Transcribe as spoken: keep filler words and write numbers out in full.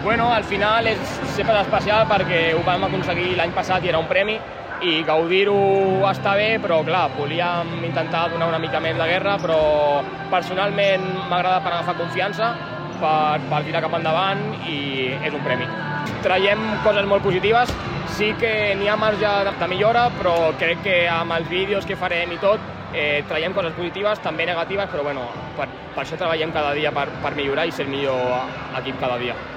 Bueno, al final és sempre especial perquè ho vam aconseguir l'any passat i era un premi i gaudir-ho està bé, però clar, volíem intentar donar una mica més de guerra, però personalment m'agrada per agafar confiança, per, per tirar cap endavant i és un premi. Traiem coses molt positives, sí que n'hi ha marge de millora, però crec que amb els vídeos que farem i tot eh, traiem coses positives, també negatives, però bueno, per, per això treballem cada dia per, per millorar i ser el millor equip cada dia.